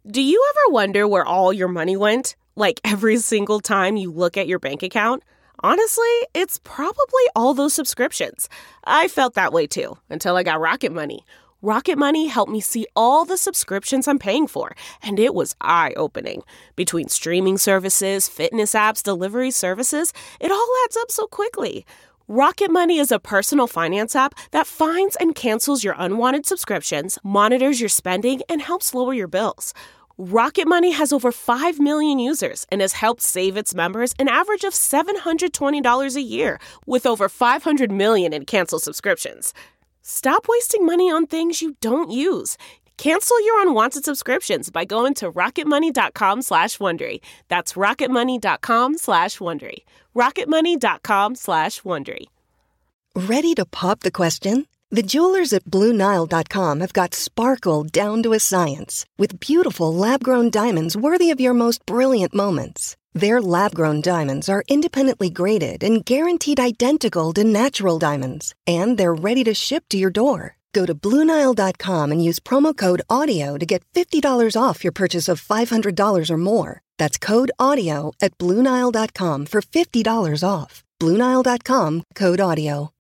Do you ever wonder where all your money went? Like every single time you look at your bank account? Honestly, it's probably all those subscriptions. I felt that way too, until I got Rocket Money. Rocket Money helped me see all the subscriptions I'm paying for, and it was eye-opening. Between streaming services, fitness apps, delivery services, it all adds up so quickly. Rocket Money is a personal finance app that finds and cancels your unwanted subscriptions, monitors your spending, and helps lower your bills. Rocket Money has over 5 million users and has helped save its members an average of $720 a year, with over 500 million in canceled subscriptions. Stop wasting money on things you don't use. Cancel your unwanted subscriptions by going to rocketmoney.com/Wondery. That's rocketmoney.com/Wondery. rocketmoney.com/Wondery. Ready to pop the question? The jewelers at BlueNile.com have got sparkle down to a science with beautiful lab-grown diamonds worthy of your most brilliant moments. Their lab-grown diamonds are independently graded and guaranteed identical to natural diamonds, and they're ready to ship to your door. Go to BlueNile.com and use promo code AUDIO to get $50 off your purchase of $500 or more. That's code AUDIO at BlueNile.com for $50 off. BlueNile.com, code AUDIO.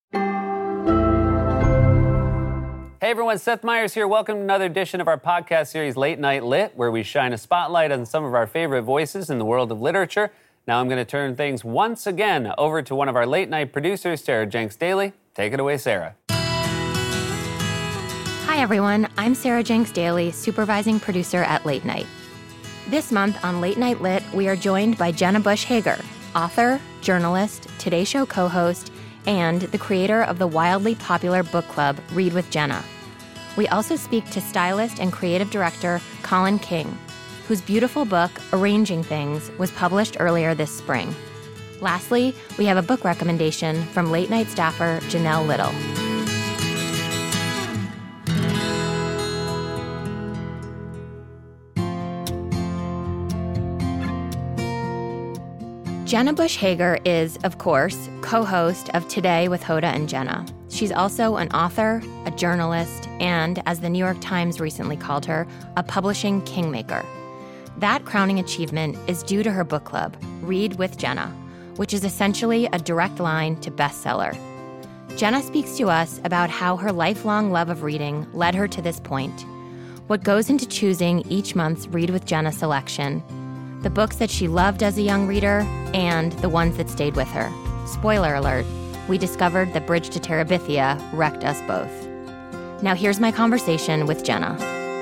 Hey everyone, Seth Meyers here. Welcome to another edition of our podcast series, Late Night Lit, where we shine a spotlight on some of our favorite voices in the world of literature. Now I'm going to turn things once again over to one of our late night producers, Sarah Jenks Daly. Take it away, Sarah. Hi everyone, I'm Sarah Jenks Daly, supervising producer at Late Night. This month on Late Night Lit, we are joined by Jenna Bush Hager, author, journalist, Today Show co-host, and the creator of the wildly popular book club, Read with Jenna. We also speak to stylist and creative director Colin King, whose beautiful book, Arranging Things, was published earlier this spring. Lastly, we have a book recommendation from Late Night staffer Janelle Little. Jenna Bush Hager is, of course, co-host of Today with Hoda and Jenna. She's also an author, a journalist, and, as the New York Times recently called her, a publishing kingmaker. That crowning achievement is due to her book club, Read with Jenna, which is essentially a direct line to bestseller. Jenna speaks to us about how her lifelong love of reading led her to this point, what goes into choosing each month's Read with Jenna selection, the books that she loved as a young reader, and the ones that stayed with her. Spoiler alert, we discovered that Bridge to Terabithia wrecked us both. Now here's my conversation with Jenna.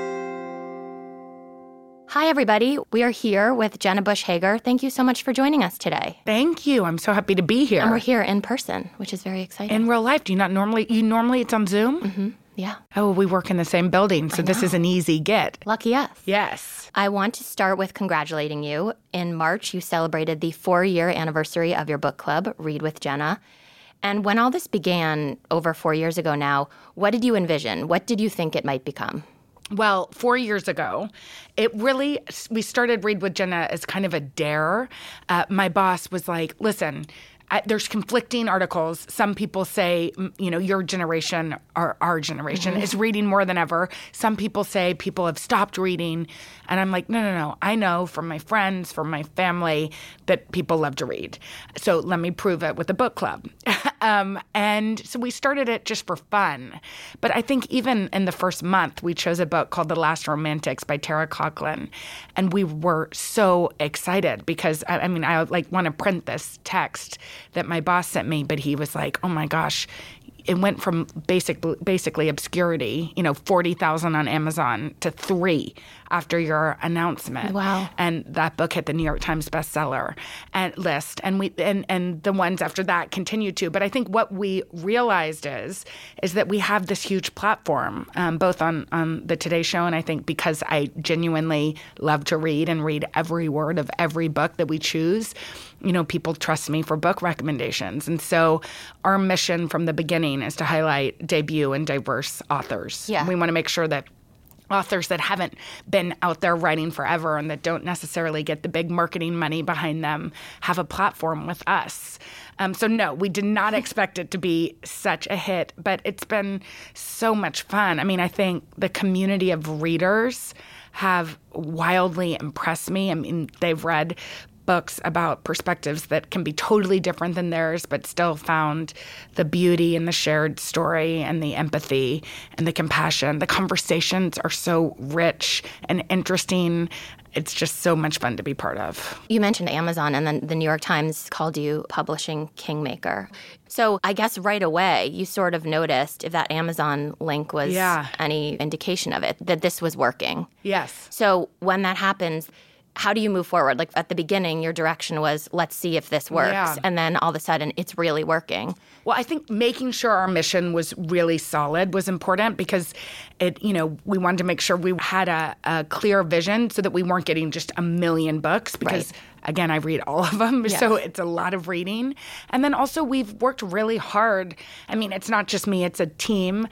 Hi, everybody. We are here with Jenna Bush Hager. Thank you so much for joining us today. Thank you. I'm so happy to be here. And we're here in person, which is very exciting. In real life. Do you not normally it's on Zoom? Mm-hmm. Yeah. Oh, we work in the same building, so this is an easy get. Lucky us. Yes. I want to start with congratulating you. In March, you celebrated the 4-year anniversary of your book club, Read with Jenna. And when all this began over 4 years ago now, what did you envision? What did you think it might become? Well, 4 years ago, we started Read with Jenna as kind of a dare. My boss was like, listen, there's conflicting articles. Some people say, your generation or our generation is reading more than ever. Some people say people have stopped reading. And I'm like, no. I know from my friends, from my family, that people love to read. So let me prove it with a book club. And so we started it just for fun. But I think even in the first month, we chose a book called The Last Romantics by Tara Conklin. And we were so excited because, I want to print this text that my boss sent me, but he was like, oh my gosh, it went from basically obscurity, 40,000 on Amazon to 3 after your announcement. Wow. And that book hit the New York Times bestseller list. And the ones after that continued to. But I think what we realized is that we have this huge platform, both on the Today Show, and I think because I genuinely love to read and read every word of every book that we choose, people trust me for book recommendations. And so our mission from the beginning is to highlight debut and diverse authors. Yeah. We want to make sure that authors that haven't been out there writing forever and that don't necessarily get the big marketing money behind them have a platform with us. So no, we did not expect it to be such a hit, but it's been so much fun. I think the community of readers have wildly impressed me. I mean, they've read books about perspectives that can be totally different than theirs, but still found the beauty in the shared story and the empathy and the compassion. The conversations are so rich and interesting. It's just so much fun to be part of. You mentioned Amazon, and then the New York Times called you publishing kingmaker. So I guess right away you sort of noticed, if that Amazon link was any indication of it, that this was working. Yes. So when that happens, how do you move forward? Like at the beginning, your direction was, let's see if this works. Yeah. And then all of a sudden, it's really working. Well, I think making sure our mission was really solid was important because we wanted to make sure we had a clear vision so that we weren't getting just a million books because, again, I read all of them. Yes. So it's a lot of reading. And then also we've worked really hard. I mean, it's not just me, it's a team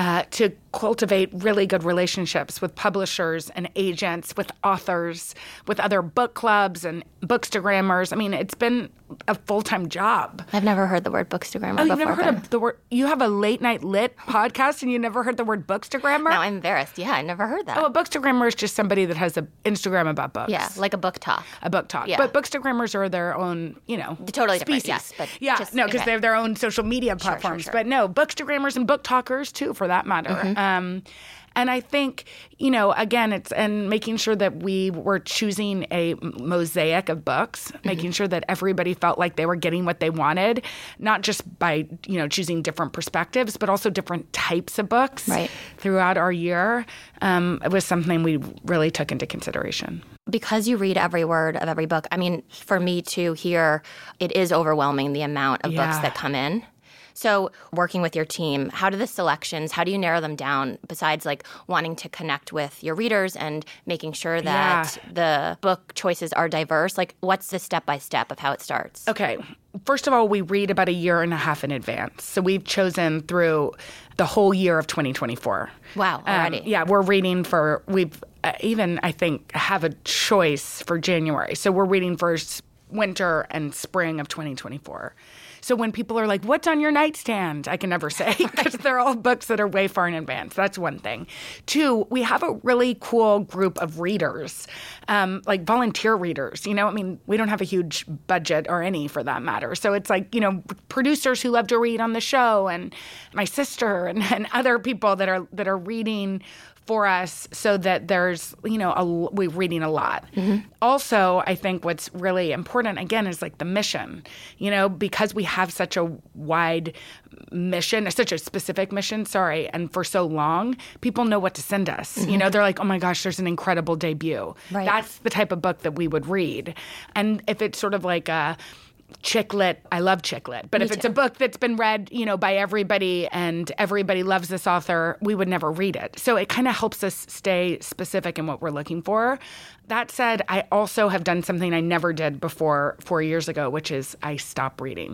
to cultivate really good relationships with publishers and agents, with authors, with other book clubs and bookstagrammers. I mean, it's been a full-time job. I've never heard the word bookstagrammer before. You've never heard of the word? You have a late night lit podcast and you never heard the word bookstagrammer? Now I'm embarrassed. Yeah, I never heard that. Oh, a bookstagrammer is just somebody that has an Instagram about books. Yeah, like a book talk. A book talk. Yeah. But bookstagrammers are their own, totally species. Different, yes. But because they have their own social media platforms. Sure. But no, bookstagrammers and book talkers too, for that matter. Mm-hmm. And I think, again, it's making sure that we were choosing a mosaic of books, making sure that everybody felt like they were getting what they wanted, not just by, choosing different perspectives, but also different types of books throughout our year. It was something we really took into consideration. Because you read every word of every book, I mean, for me too here, it is overwhelming the amount of books that come in. So working with your team, how do the selections, how do you narrow them down besides like wanting to connect with your readers and making sure that the book choices are diverse? Like what's the step-by-step of how it starts? Okay. First of all, we read about a year and a half in advance. So we've chosen through the whole year of 2024. Wow, already. We're reading we've even, I think, have a choice for January. So we're reading for winter and spring of 2024. So when people are like, what's on your nightstand? I can never say because they're all books that are way far in advance. That's one thing. Two, we have a really cool group of readers, like volunteer readers. I mean, we don't have a huge budget or any for that matter. So it's like, producers who love to read on the show and my sister and other people that are reading for us so that there's, we're reading a lot. Mm-hmm. Also, I think what's really important, again, is like the mission, because we have such a wide mission, such a specific mission, and for so long, people know what to send us. Mm-hmm. They're like, oh my gosh, there's an incredible debut. Right. That's the type of book that we would read. And if it's sort of like a chick lit, I love chick lit. But if it's a book that's been read, by everybody and everybody loves this author, we would never read it. So it kind of helps us stay specific in what we're looking for. That said, I also have done something I never did before 4 years ago, which is I stop reading.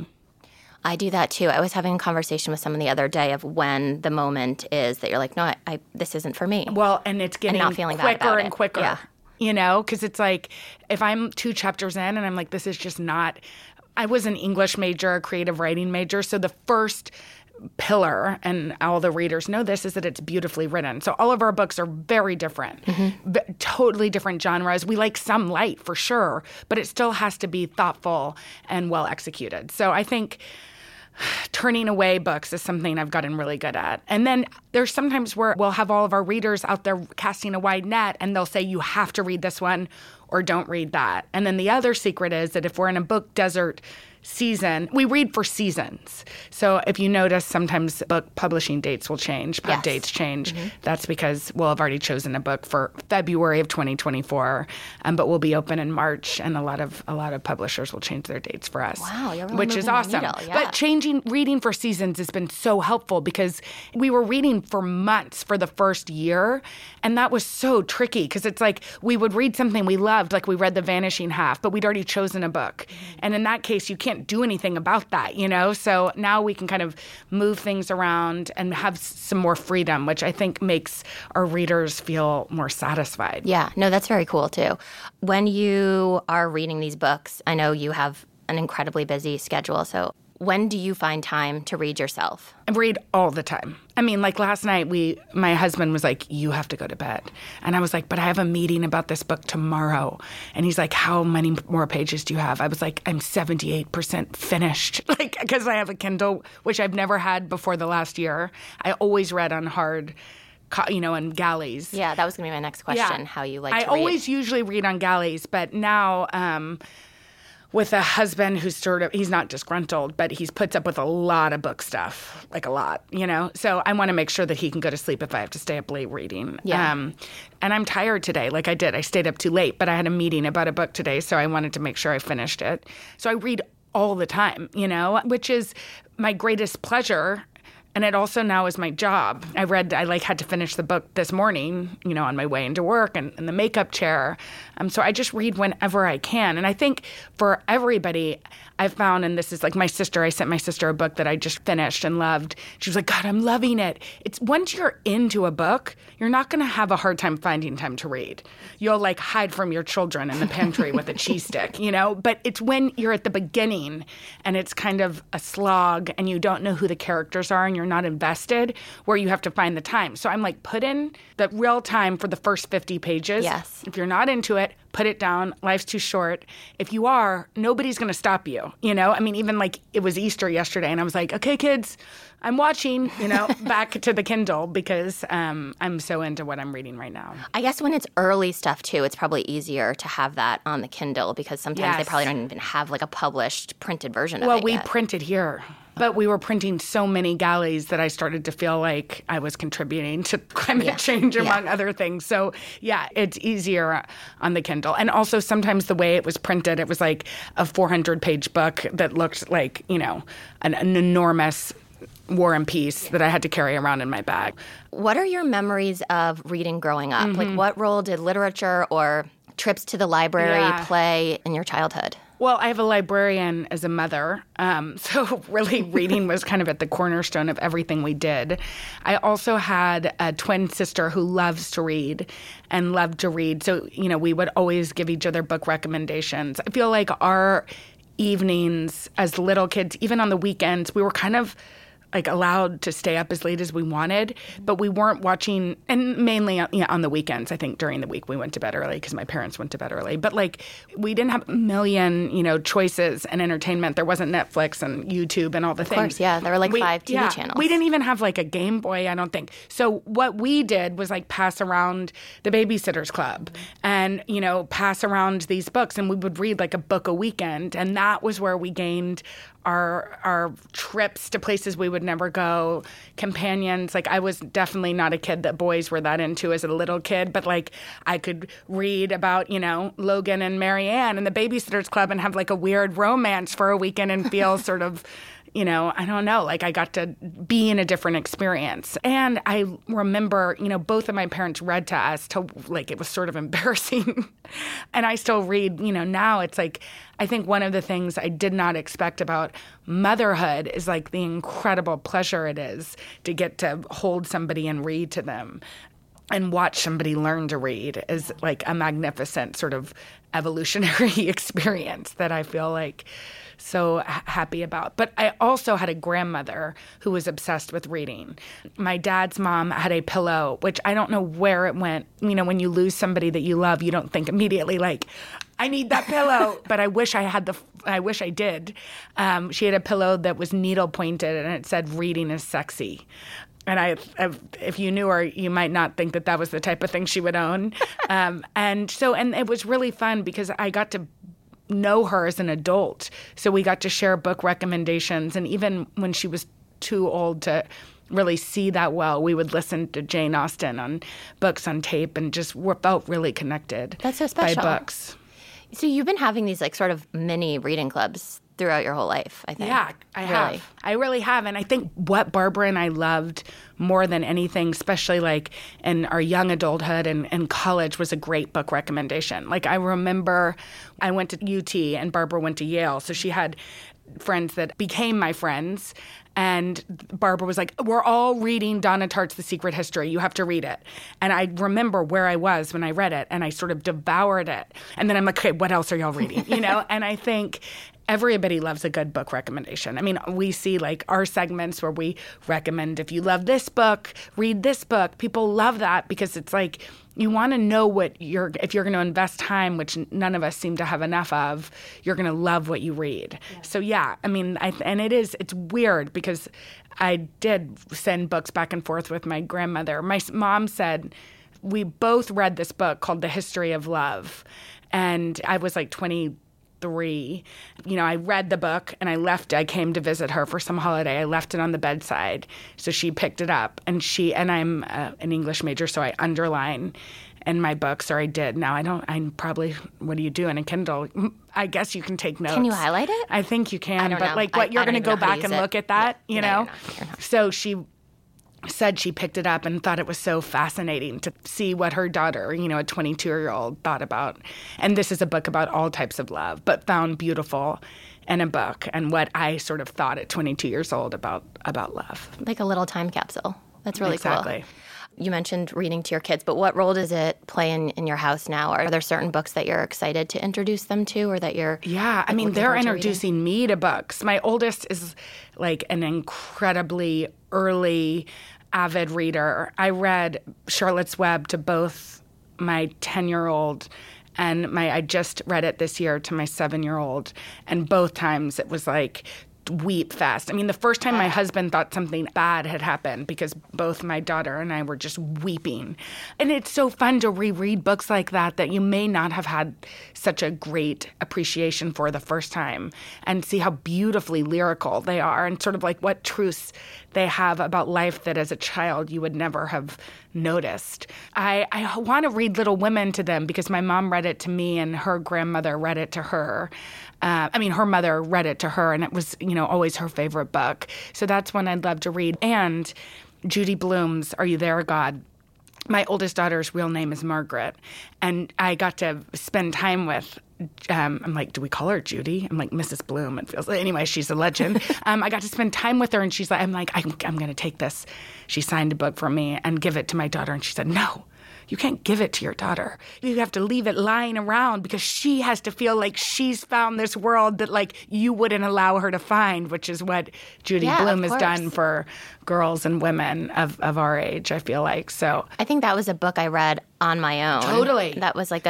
I do that too. I was having a conversation with someone the other day of when the moment is that you're like, no, this isn't for me. Well, and it's getting not feeling quicker and it. quicker. Yeah. Because it's like if I'm 2 chapters in and I'm like, this is just not. I was an English major, a creative writing major, so the first pillar, and all the readers know this, is that it's beautifully written. So all of our books are very different, totally different genres. We like some light for sure, but it still has to be thoughtful and well executed. So I think turning away books is something I've gotten really good at. And then there's sometimes where we'll have all of our readers out there casting a wide net, and they'll say, you have to read this one or don't read that. And then the other secret is that if we're in a book desert season, we read for seasons. So if you notice, sometimes book publishing dates will change, pub dates change. Mm-hmm. That's because we'll have already chosen a book for February of 2024, but we'll be open in March, and a lot of publishers will change their dates for us. Wow, you're really which is awesome. But reading for seasons has been so helpful because we were reading for months for the first year, and that was so tricky because it's like we would read something we loved, like we read The Vanishing Half, but we'd already chosen a book. Mm-hmm. And in that case, you can't do anything about that, So now we can kind of move things around and have some more freedom, which I think makes our readers feel more satisfied. Yeah, no, that's very cool too. When you are reading these books, I know you have an incredibly busy schedule, so When do you find time to read yourself? I read all the time. I mean, like last night, my husband was like, you have to go to bed. And I was like, but I have a meeting about this book tomorrow. And he's like, how many more pages do you have? I was like, I'm 78% finished. Like, because I have a Kindle, which I've never had before the last year. I always read on hard, on galleys. Yeah, that was going to be my next question, how you like to read. I always usually read on galleys, but now with a husband who's he's not disgruntled, but he puts up with a lot of book stuff, like a lot, So I want to make sure that he can go to sleep if I have to stay up late reading. Yeah. And I'm tired today, like I did. I stayed up too late, but I had a meeting about a book today, so I wanted to make sure I finished it. So I read all the time, which is my greatest pleasure. And it also now is my job. I had to finish the book this morning, on my way into work and in the makeup chair. So I just read whenever I can. And I think for everybody, I've found, and this is like my sister, I sent my sister a book that I just finished and loved. She was like, God, I'm loving it. It's once you're into a book, you're not going to have a hard time finding time to read. You'll like hide from your children in the pantry with a cheese stick, But it's when you're at the beginning and it's kind of a slog and you don't know who the characters are and you're not invested, where you have to find the time. So I'm like, put in the real time for the first 50 pages. Yes. If you're not into it, put it down. Life's too short. If you are, nobody's going to stop you. I mean, even like it was Easter yesterday and I was like, okay, kids, I'm watching, back to the Kindle because I'm so into what I'm reading right now. I guess when it's early stuff too, it's probably easier to have that on the Kindle because sometimes they probably don't even have like a published printed version of it. Well, we printed here. But we were printing so many galleys that I started to feel like I was contributing to climate change, among other things. So, yeah, it's easier on the Kindle. And also sometimes the way it was printed, it was like a 400-page book that looked like, an enormous War and Peace that I had to carry around in my bag. What are your memories of reading growing up? Mm-hmm. Like, what role did literature or trips to the library play in your childhood? Well, I have a librarian as a mother, so really reading was kind of at the cornerstone of everything we did. I also had a twin sister who loves to read and loved to read, so, we would always give each other book recommendations. I feel like our evenings as little kids, even on the weekends, we were kind of like allowed to stay up as late as we wanted, but we weren't watching, and mainly on the weekends. I think during the week we went to bed early because my parents went to bed early. But like we didn't have a million, choices and entertainment. There wasn't Netflix and YouTube and all the things. Of course, yeah. There were like 5 TV channels. We didn't even have like a Game Boy, I don't think. So what we did was like pass around the Babysitters Club and, pass around these books, and we would read like a book a weekend. And that was where we gained our trips to places we would never go, companions. Like I was definitely not a kid that boys were that into as a little kid, but like I could read about, Logan and Marianne and the Babysitters Club and have like a weird romance for a weekend and feel sort of, I don't know, like I got to be in a different experience. And I remember, both of my parents read to us till like it was sort of embarrassing. And I still read, now it's like, I think one of the things I did not expect about motherhood is like the incredible pleasure it is to get to hold somebody and read to them. And watch somebody learn to read is like a magnificent sort of evolutionary experience that I feel like so happy about. But I also had a grandmother who was obsessed with reading. My dad's mom had a pillow, which I don't know where it went. When you lose somebody that you love, you don't think immediately like, I need that pillow. But I wish I did. She had a pillow that was needle pointed and it said, reading is sexy. And if you knew her, you might not think that was the type of thing she would own. And it was really fun because I got to know her as an adult. So we got to share book recommendations. And even when she was too old to really see that well, we would listen to Jane Austen on books on tape and just felt really connected. That's so special. By books. So you've been having these like sort of mini reading clubs throughout your whole life, I think. Yeah, I have. I really have. And I think what Barbara and I loved more than anything, especially like in our young adulthood and college, was a great book recommendation. Like I remember I went to UT and Barbara went to Yale. So she had friends that became my friends. And Barbara was like, we're all reading Donna Tartt's The Secret History. You have to read it. And I remember where I was when I read it, and I sort of devoured it. And then I'm like, okay, what else are y'all reading? And I think everybody loves a good book recommendation. I mean, we see like our segments where we recommend, if you love this book, read this book. People love that because it's like you want to know if you're going to invest time, which none of us seem to have enough of, you're going to love what you read. Yeah. So yeah, I mean, it's weird because I did send books back and forth with my grandmother. My mom said we both read this book called The History of Love, and I was like 23. I read the book and I came to visit her for some holiday. I left it on the bedside. So she picked it up and I'm an English major, so I underline in my books, or I did. Now what do you do in a Kindle? I guess you can take notes. Can you highlight it? I think you can, I don't know. You're going to go back and look at that, you know? You're not. So she said she picked it up and thought it was so fascinating to see what her daughter, a 22-year-old, thought about. And this is a book about all types of love, but found beautiful in a book, and what I sort of thought at 22 years old about love. Like a little time capsule. That's really Exactly. cool. You mentioned reading to your kids, but what role does it play in your house now? Are there certain books that you're excited to introduce them to, or that you're they're introducing me to books. My oldest is like an incredibly early avid reader. I read Charlotte's Web to both my 10-year-old and I just read it this year to my 7-year-old, and both times it was like weep fest. I mean, the first time my husband thought something bad had happened because both my daughter and I were just weeping. And it's so fun to reread books like that you may not have had such a great appreciation for the first time, and see how beautifully lyrical they are and sort of like what truths they have about life that as a child you would never have noticed. I want to read Little Women to them because my mom read it to me and her grandmother read it to her. Her mother read it to her, and it was, always her favorite book. So that's one I'd love to read. And Judy Blume's Are You There, God? My oldest daughter's real name is Margaret, and I got to spend time with I'm like, do we call her Judy? I'm like, Mrs. Blume. It feels like, anyway, she's a legend. I got to spend time with her, and she's like, I'm going to take this. She signed a book for me and give it to my daughter, and she said, no. You can't give it to your daughter. You have to leave it lying around because she has to feel like she's found this world that like you wouldn't allow her to find, which is what Judy Blume has done for girls and women of our age, I feel like. So I think that was a book I read on my own. Totally. That was like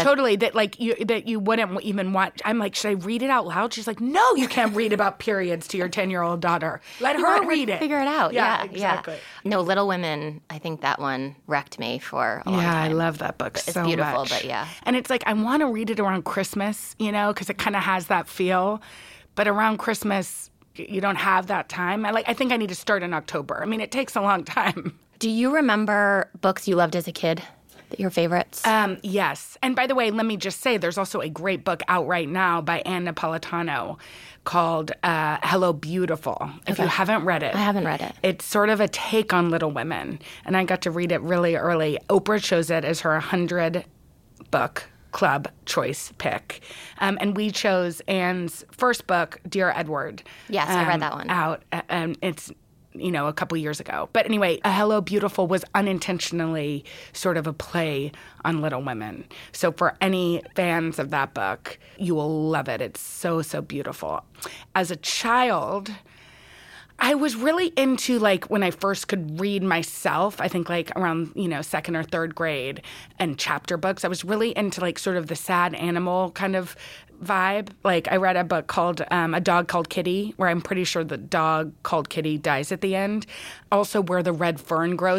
that you wouldn't even watch. I'm like, should I read it out loud? She's like, no, you can't read about periods to your 10-year-old daughter. Let her read it. Figure it out. Yeah, exactly. Yeah. No, Little Women, I think that one wrecked me for a long time. Yeah, I love that book so much. It's beautiful, but yeah. And it's like, I want to read it around Christmas, because it kind of has that feel. But around Christmas, you don't have that time. I think I need to start in October. I mean, it takes a long time. Do you remember books you loved as a kid? Your favorites? Yes. And by the way, let me just say, there's also a great book out right now by Ann Napolitano called Hello, Beautiful. If you haven't read it. I haven't read it. It's sort of a take on Little Women. And I got to read it really early. Oprah chose it as her 100-book club choice pick. And we chose Anne's first book, Dear Edward. Yes, I read that one. Out. It's a couple years ago. But anyway, Hello, Beautiful was unintentionally sort of a play on Little Women. So for any fans of that book, you will love it. It's so, so beautiful. As a child, I was really into, when I first could read myself, I think, around, second or third grade, and chapter books. I was really into, sort of the sad animal kind of vibe. I read a book called A Dog Called Kitty, where I'm pretty sure the dog called Kitty dies at the end. Also, Where the Red Fern Grows.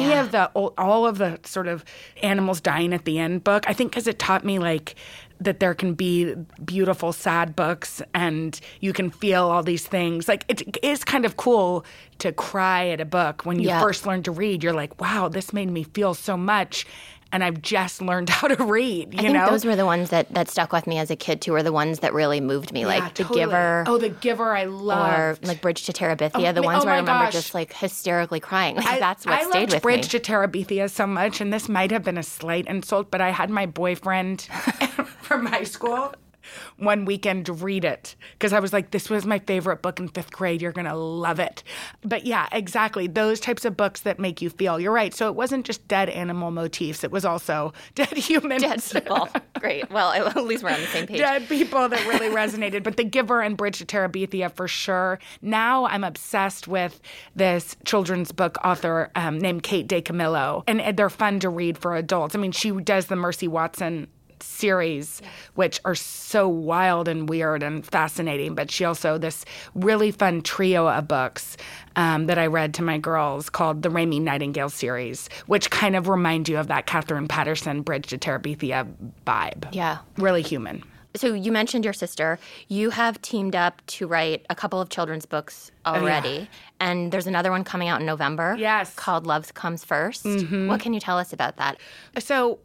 All of the sort of animals dying at the end book. I think because it taught me, that there can be beautiful, sad books and you can feel all these things. It is kind of cool to cry at a book when you first learn to read. You're like, wow, this made me feel so much. And I've just learned how to read, I think those were the ones that stuck with me as a kid, too, were the ones that really moved me, The Giver. Oh, The Giver, I loved. Or, Bridge to Terabithia, the ones where I remember just, hysterically crying. That's what stayed with me. I loved Bridge to Terabithia so much, and this might have been a slight insult, but I had my boyfriend from high school one weekend to read it because I was like, this was my favorite book in 5th grade. You're going to love it. But yeah, exactly. Those types of books that make you feel. You're right. So it wasn't just dead animal motifs. It was also dead humans. Dead people. Great. Well, at least we're on the same page. Dead people that really resonated. But The Giver and Bridge to Terabithia for sure. Now I'm obsessed with this children's book author named Kate DeCamillo. And they're fun to read for adults. I mean, she does the Mercy Watson series, which are so wild and weird and fascinating. But she also, this really fun trio of books that I read to my girls called the Raimi Nightingale series, which kind of remind you of that Catherine Patterson Bridge to Terabithia vibe. Yeah. Really human. So you mentioned your sister. You have teamed up to write a couple of children's books already. Oh, yeah. And there's another one coming out in November. Yes. Called Love Comes First. Mm-hmm. What can you tell us about that? So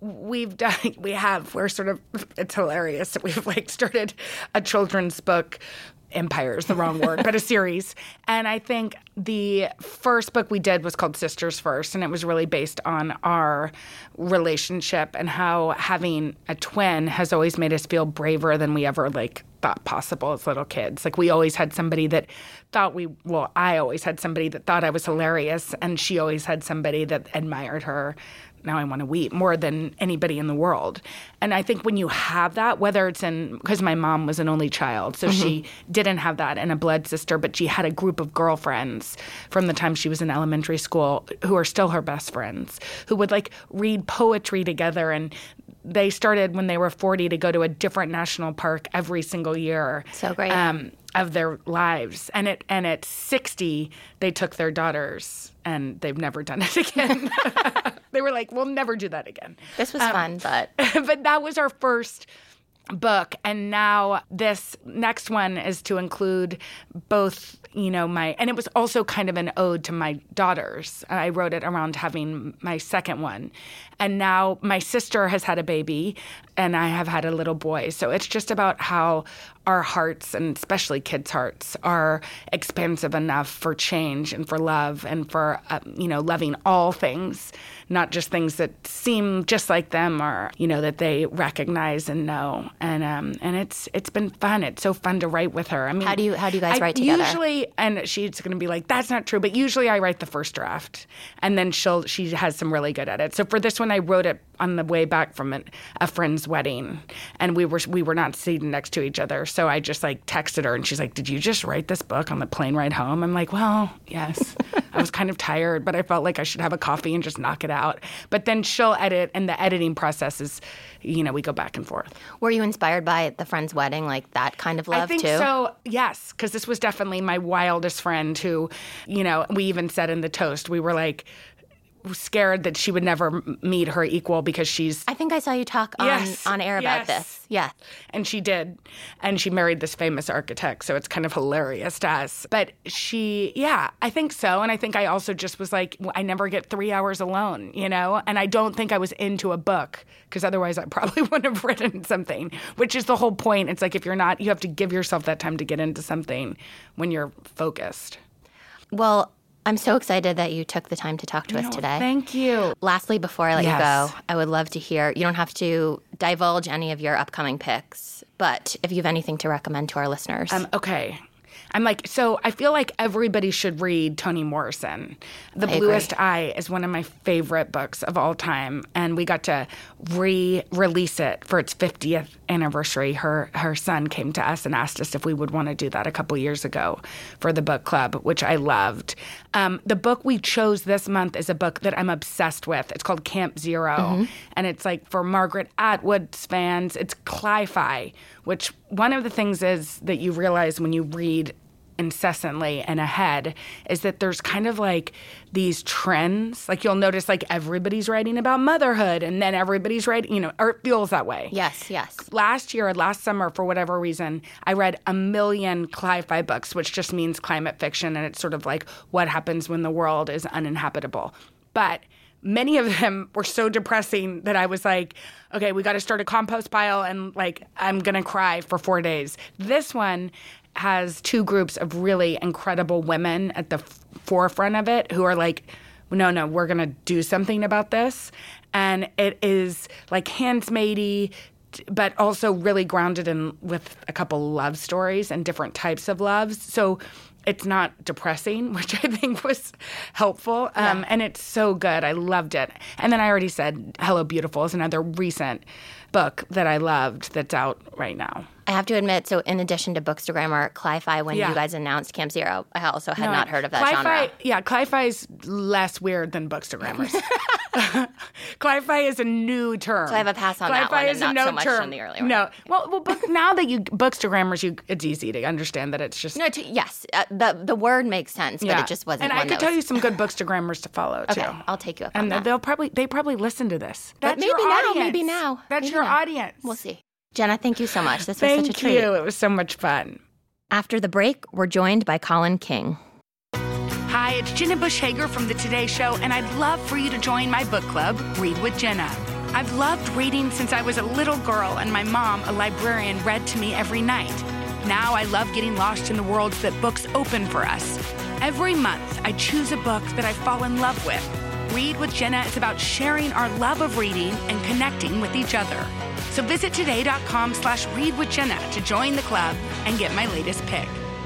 we're sort of, it's hilarious. We've started a children's book empire is the wrong word, but a series. And I think the first book we did was called Sisters First, and it was really based on our relationship and how having a twin has always made us feel braver than we ever thought possible as little kids. We always had somebody that I always had somebody that thought I was hilarious, and she always had somebody that admired her. Now I want to weep, more than anybody in the world. And I think when you have that, whether it's because my mom was an only child, so she didn't have that and a blood sister, but she had a group of girlfriends from the time she was in elementary school who are still her best friends, who would read poetry together. And they started when they were 40 to go to a different national park every single year. So great. Of their lives. And at 60, they took their daughters, and they've never done it again. They were like, we'll never do that again. This was fun, but... But that was our first book. And now this next one is to include both, and it was also kind of an ode to my daughters. I wrote it around having my second one. And now my sister has had a baby, and I have had a little boy. So it's just about how our hearts, and especially kids' hearts, are expansive enough for change and for love and for, loving all things, not just things that seem just like them or, that they recognize and know. And it's been fun. It's so fun to write with her. I mean, how do you guys write together? Usually, and she's going to be like, that's not true. But usually I write the first draft, and then she has some really good edits. So for this one, I wrote it on the way back from a friend's wedding, and we were not seated next to each other. So I just texted her, and she's like, did you just write this book on the plane ride home? I'm like, well, yes. I was kind of tired, but I felt like I should have a coffee and just knock it out. But then she'll edit, and the editing process is, we go back and forth. Were you inspired by the friend's wedding, that kind of love, too? I think so, yes, because this was definitely my wildest friend who, we even said in the toast, we were scared that she would never meet her equal because she's... I think I saw you talk on air about this. Yeah. And she did. And she married this famous architect, so it's kind of hilarious to us. But I think so. And I think I also just was I never get 3 hours alone, And I don't think I was into a book, because otherwise I probably wouldn't have written something, which is the whole point. It's if you're not, you have to give yourself that time to get into something when you're focused. Well, I'm so excited that you took the time to talk to us today. Thank you. Lastly, before I let you go, I would love to hear, you don't have to divulge any of your upcoming picks, but if you have anything to recommend to our listeners. Okay. So I feel like everybody should read Toni Morrison. The Bluest Eye is one of my favorite books of all time, and we got to re-release it for its 50th anniversary. Her son came to us and asked us if we would want to do that a couple years ago for the book club, which I loved. The book we chose this month is a book that I'm obsessed with. It's called Camp Zero, and it's for Margaret Atwood's fans. It's cli-fi, which one of the things is that you realize when you read incessantly and ahead is that there's kind of these trends. You'll notice everybody's writing about motherhood, and then everybody's writing, or it feels that way. Yes. Last summer, for whatever reason, I read 1 million cli-fi books, which just means climate fiction, and it's sort of what happens when the world is uninhabitable. But many of them were so depressing that I was okay, we got to start a compost pile, and I'm going to cry for 4 days. This one has two groups of really incredible women at the forefront of it who are no, we're going to do something about this. And it is handmaidey, but also really grounded in with a couple love stories and different types of loves. So it's not depressing, which I think was helpful. And it's so good. I loved it. And then I already said Hello Beautiful is another recent book that I loved that's out right now. I have to admit, so in addition to Bookstagrammar, Cli-Fi, when you guys announced Camp Zero, I also had not heard of that genre. Yeah, Cli-Fi is less weird than Bookstagrammars. Cli-Fi is a new term. So I have a pass on that one and not so much on the earlier one. No. Well, now that Bookstagrammars, it's easy to understand that it's just... No, yes, the word makes sense, but it just wasn't and one I could tell you some good Bookstagrammars to follow, too. Okay, I'll take you up on that. And they probably listen to this. But That's your audience. Maybe now. That's maybe your now. audience. We'll see. Jenna, thank you so much. This was such a treat. Thank you. It was so much fun. After the break, we're joined by Colin King. Hi, it's Jenna Bush Hager from The Today Show, and I'd love for you to join my book club, Read with Jenna. I've loved reading since I was a little girl, and my mom, a librarian, read to me every night. Now I love getting lost in the worlds that books open for us. Every month, I choose a book that I fall in love with. Read with Jenna is about sharing our love of reading and connecting with each other. So visit today.com/readwithjenna to join the club and get my latest pick.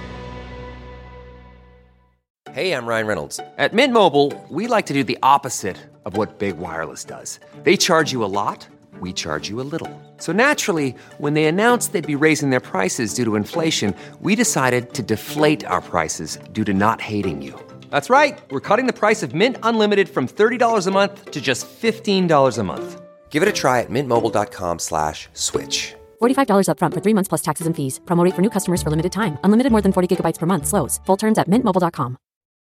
Hey, I'm Ryan Reynolds. At Mint Mobile, we like to do the opposite of what Big Wireless does. They charge you a lot, we charge you a little. So naturally, when they announced they'd be raising their prices due to inflation, we decided to deflate our prices due to not hating you. That's right. We're cutting the price of Mint Unlimited from $30 a month to just $15 a month. Give it a try at mintmobile.com/switch. $45 up front for 3 months plus taxes and fees. Promo rate for new customers for limited time. Unlimited more than 40 gigabytes per month. Slows full terms at mintmobile.com.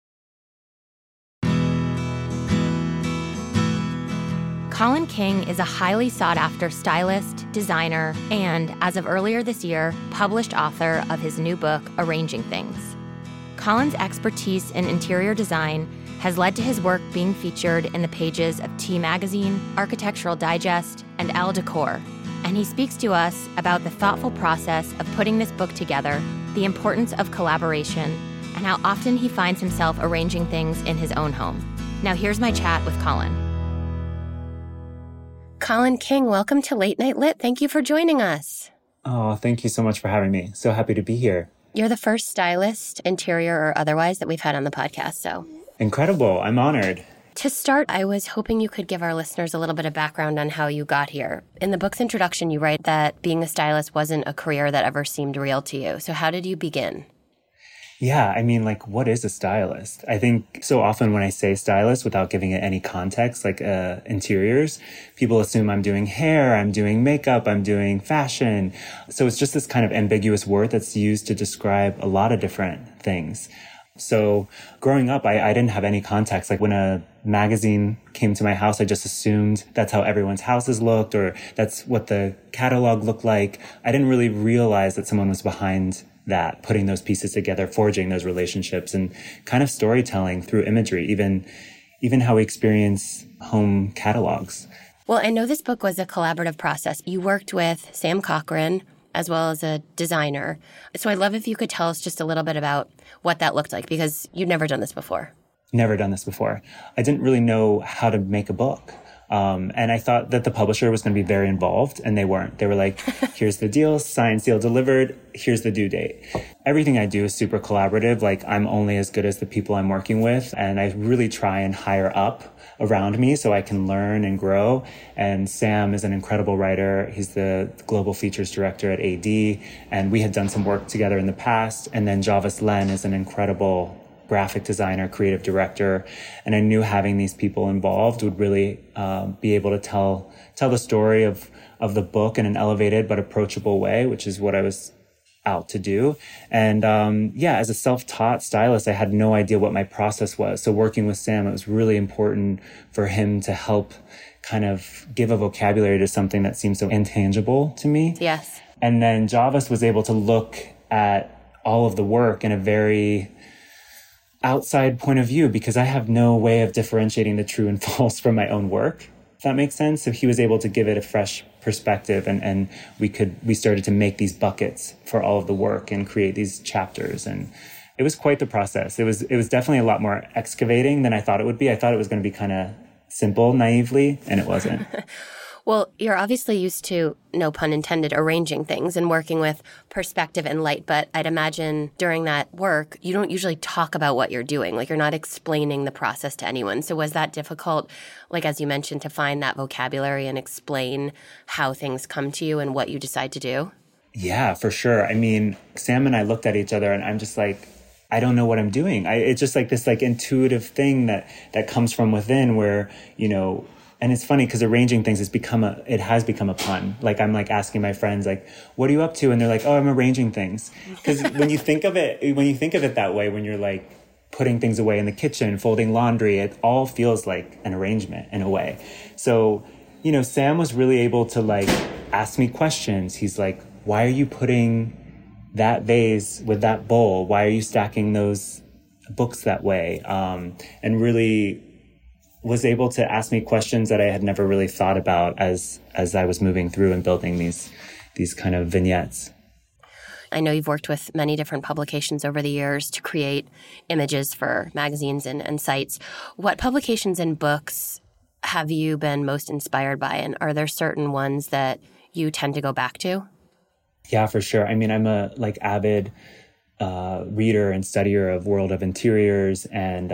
Colin King is a highly sought-after stylist, designer, and, as of earlier this year, published author of his new book, Arranging Things. Colin's expertise in interior design has led to his work being featured in the pages of T Magazine, Architectural Digest, and Elle Decor. And he speaks to us about the thoughtful process of putting this book together, the importance of collaboration, and how often he finds himself arranging things in his own home. Now here's my chat with Colin. Colin King, welcome to Late Night Lit. Thank you for joining us. Oh, thank you so much for having me. So happy to be here. You're the first stylist, interior or otherwise, that we've had on the podcast, so... Incredible. I'm honored. To start, I was hoping you could give our listeners a little bit of background on how you got here. In the book's introduction, you write that being a stylist wasn't a career that ever seemed real to you. So how did you begin? Yeah, I mean, what is a stylist? I think so often when I say stylist without giving it any context, interiors, people assume I'm doing hair, I'm doing makeup, I'm doing fashion. So it's just this kind of ambiguous word that's used to describe a lot of different things. So growing up, I didn't have any context. When a magazine came to my house, I just assumed that's how everyone's houses looked, or that's what the catalog looked like. I didn't really realize that someone was behind that, putting those pieces together, forging those relationships, and kind of storytelling through imagery, even how we experience home catalogs. Well, I know this book was a collaborative process. You worked with Sam Cochran, as well as a designer. So I'd love if you could tell us just a little bit about what that looked like, because you'd never done this before. Never done this before. I didn't really know how to make a book. And I thought that the publisher was going to be very involved, and they weren't. They were like, here's the deal, signed, sealed, delivered, here's the due date. Everything I do is super collaborative. I'm only as good as the people I'm working with, and I really try and hire up around me so I can learn and grow. And Sam is an incredible writer. He's the global features director at AD, and we had done some work together in the past. And then Javis Len is an incredible graphic designer, creative director. And I knew having these people involved would really be able to tell the story of the book in an elevated but approachable way, which is what I was out to do. And as a self-taught stylist, I had no idea what my process was. So working with Sam, it was really important for him to help kind of give a vocabulary to something that seems so intangible to me. Yes. And then Javis was able to look at all of the work in a very outside point of view, because I have no way of differentiating the true and false from my own work, if that makes sense. So he was able to give it a fresh perspective, and we started to make these buckets for all of the work and create these chapters. And it was quite the process. It was definitely a lot more excavating than I thought it would be. I thought it was going to be kind of simple, naively, and it wasn't. Well, you're obviously used to, no pun intended, arranging things and working with perspective and light, but I'd imagine during that work, you don't usually talk about what you're doing. Like, you're not explaining the process to anyone. So was that difficult, like, as you mentioned, to find that vocabulary and explain how things come to you and what you decide to do? Yeah, for sure. I mean, Sam and I looked at each other and I'm just like, I don't know what I'm doing. It's just like this like intuitive thing that comes from within where, you know, and it's funny because arranging things it has become a pun. Like I'm like asking my friends, like, what are you up to? And they're like, oh, I'm arranging things. Because when you think of it that way, when you're like putting things away in the kitchen, folding laundry, it all feels like an arrangement in a way. So, you know, Sam was really able to like ask me questions. He's like, why are you putting that vase with that bowl? Why are you stacking those books that way? And really was able to ask me questions that I had never really thought about as I was moving through and building these kind of vignettes. I know you've worked with many different publications over the years to create images for magazines and sites. What publications and books have you been most inspired by? And are there certain ones that you tend to go back to? Yeah, for sure. I mean, I'm a like avid reader and studier of World of Interiors and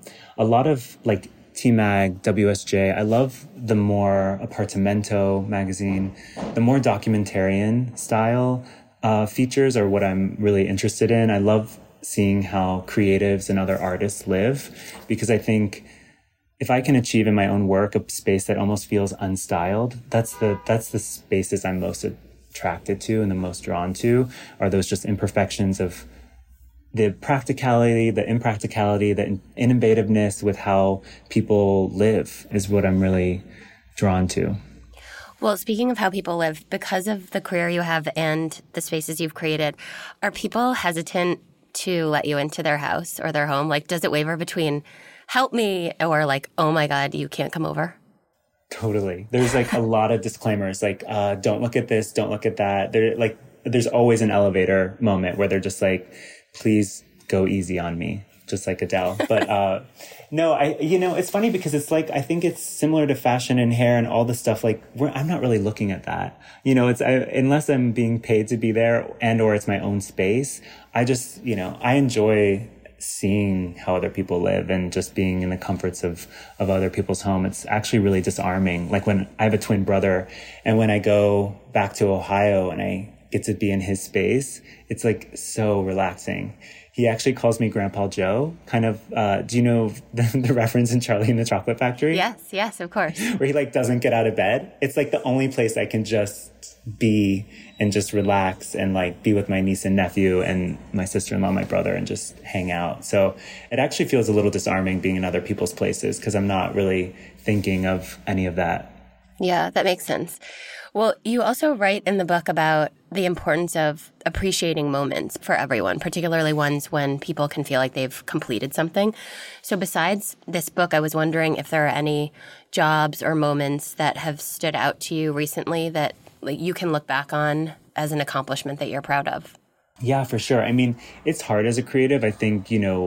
a lot of like T-Mag, WSJ. I love the more Apartamento magazine, the more documentarian style features are what I'm really interested in. I love seeing how creatives and other artists live because I think if I can achieve in my own work a space that almost feels unstyled, that's the spaces I'm most attracted to and the most drawn to are those just imperfections of the practicality, the impracticality, the innovativeness with how people live is what I'm really drawn to. Well, speaking of how people live, because of the career you have and the spaces you've created, are people hesitant to let you into their house or their home? Like, does it waver between help me or like, oh my God, you can't come over? Totally. There's like a lot of disclaimers, like, don't look at this, don't look at that. There's always an elevator moment where they're just like, please go easy on me, just like Adele. But no, it's funny because it's like, I think it's similar to fashion and hair and all the stuff. Like, I'm not really looking at that. You know, unless I'm being paid to be there and or it's my own space. I just, I enjoy seeing how other people live and just being in the comforts of other people's home. It's actually really disarming. Like when I have a twin brother and when I go back to Ohio and I get to be in his space, it's like so relaxing. He actually calls me Grandpa Joe, kind of, do you know the reference in Charlie and the Chocolate Factory? Yes, of course. Where he like doesn't get out of bed. It's like the only place I can just be and just relax and like be with my niece and nephew and my sister-in-law, my brother, and just hang out. So it actually feels a little disarming being in other people's places because I'm not really thinking of any of that. Yeah, that makes sense. Well, you also write in the book about the importance of appreciating moments for everyone, particularly ones when people can feel like they've completed something. So besides this book, I was wondering if there are any jobs or moments that have stood out to you recently that you can look back on as an accomplishment that you're proud of. Yeah, for sure. I mean, it's hard as a creative. I think,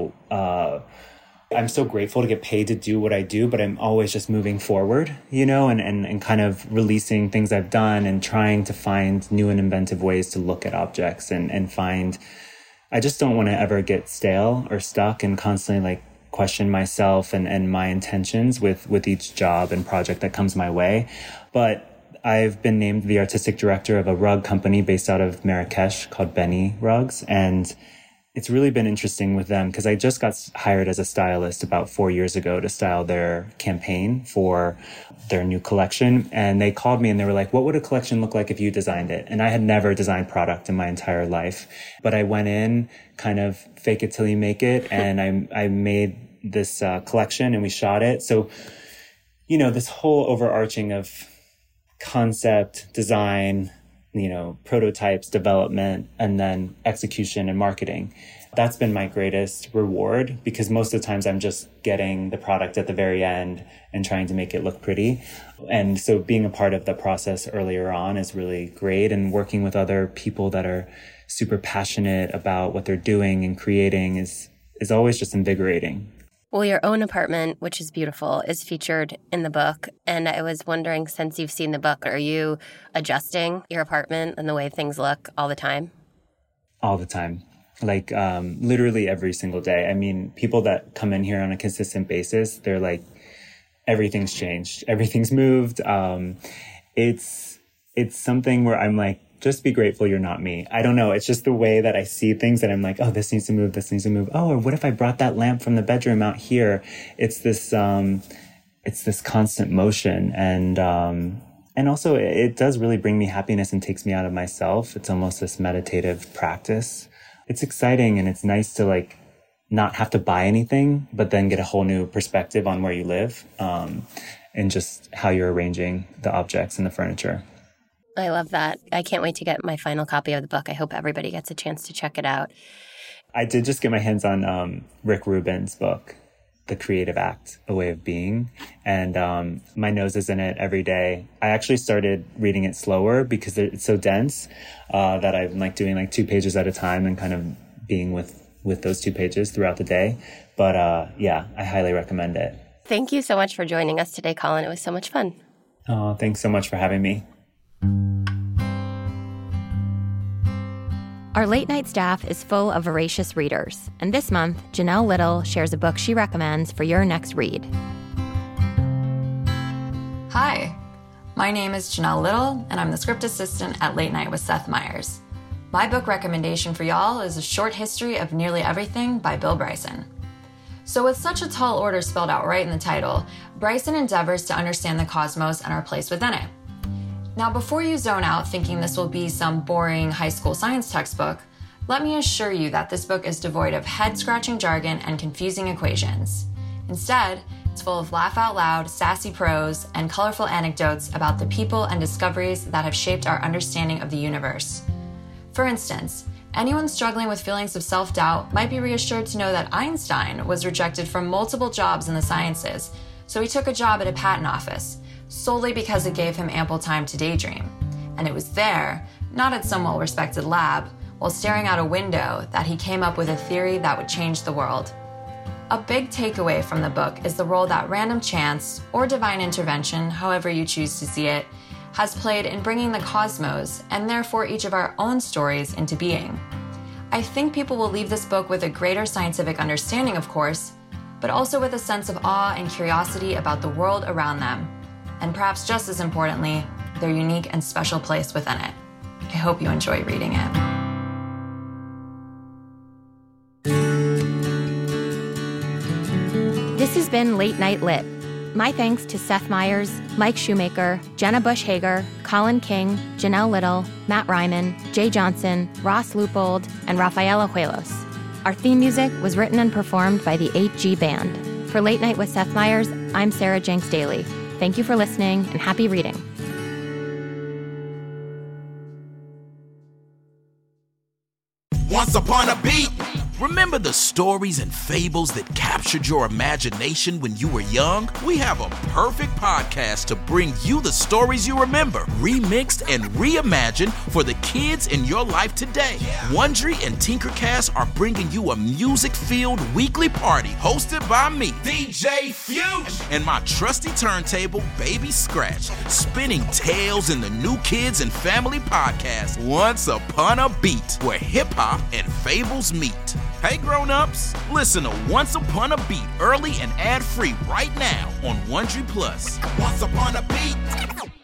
I'm so grateful to get paid to do what I do, but I'm always just moving forward, and kind of releasing things I've done and trying to find new and inventive ways to look at objects and find, I just don't want to ever get stale or stuck and constantly like question myself and my intentions with each job and project that comes my way. But I've been named the artistic director of a rug company based out of Marrakesh called Benny Rugs. And it's really been interesting with them because I just got hired as a stylist about 4 years ago to style their campaign for their new collection. And they called me and they were like, what would a collection look like if you designed it? And I had never designed product in my entire life, but I went in kind of fake it till you make it. And I made this collection and we shot it. So, this whole overarching of concept, design, prototypes, development, and then execution and marketing. That's been my greatest reward because most of the times I'm just getting the product at the very end and trying to make it look pretty. And so being a part of the process earlier on is really great. And working with other people that are super passionate about what they're doing and creating is always just invigorating. Well, your own apartment, which is beautiful, is featured in the book. And I was wondering, since you've seen the book, are you adjusting your apartment and the way things look all the time? All the time. Like, literally every single day. I mean, people that come in here on a consistent basis, they're like, everything's changed. Everything's moved. It's something where I'm like, just be grateful you're not me. I don't know. It's just the way that I see things that I'm like, oh, this needs to move. This needs to move. Oh, or what if I brought that lamp from the bedroom out here? It's this constant motion. And also it does really bring me happiness and takes me out of myself. It's almost this meditative practice. It's exciting and it's nice to like not have to buy anything, but then get a whole new perspective on where you live, and just how you're arranging the objects and the furniture. I love that. I can't wait to get my final copy of the book. I hope everybody gets a chance to check it out. I did just get my hands on Rick Rubin's book, The Creative Act, A Way of Being. And my nose is in it every day. I actually started reading it slower because it's so dense that I'm like doing like 2 pages at a time and kind of being with those 2 pages throughout the day. But yeah, I highly recommend it. Thank you so much for joining us today, Colin. It was so much fun. Oh, thanks so much for having me. Our late night staff is full of voracious readers, and this month, Janelle Little shares a book she recommends for your next read. Hi, my name is Janelle Little, and I'm the script assistant at Late Night with Seth Meyers. My book recommendation for y'all is A Short History of Nearly Everything by Bill Bryson. So with such a tall order spelled out right in the title, Bryson endeavors to understand the cosmos and our place within it. Now, before you zone out thinking this will be some boring high school science textbook, let me assure you that this book is devoid of head-scratching jargon and confusing equations. Instead, it's full of laugh-out-loud, sassy prose, and colorful anecdotes about the people and discoveries that have shaped our understanding of the universe. For instance, anyone struggling with feelings of self-doubt might be reassured to know that Einstein was rejected from multiple jobs in the sciences, so he took a job at a patent office, solely because it gave him ample time to daydream. And it was there, not at some well-respected lab, while staring out a window, that he came up with a theory that would change the world. A big takeaway from the book is the role that random chance, or divine intervention, however you choose to see it, has played in bringing the cosmos, and therefore each of our own stories, into being. I think people will leave this book with a greater scientific understanding, of course, but also with a sense of awe and curiosity about the world around them, and perhaps just as importantly, their unique and special place within it. I hope you enjoy reading it. This has been Late Night Lit. My thanks to Seth Meyers, Mike Shoemaker, Jenna Bush Hager, Colin King, Janelle Little, Matt Ryman, Jay Johnson, Ross Leupold, and Rafaela Huelos. Our theme music was written and performed by the 8G Band. For Late Night with Seth Meyers, I'm Sarah Jenks Daly. Thank you for listening and happy reading. Once upon a beat. Remember the stories and fables that captured your imagination when you were young? We have a perfect podcast to bring you the stories you remember, remixed and reimagined for the kids in your life today. Wondery and Tinkercast are bringing you a music-filled weekly party hosted by me, DJ Fuge, and my trusty turntable, Baby Scratch, spinning tales in the New Kids and Family podcast, Once Upon a Beat, where hip-hop and fables meet. Hey grown-ups, listen to Once Upon a Beat early and ad-free right now on Wondery Plus. Once Upon a Beat.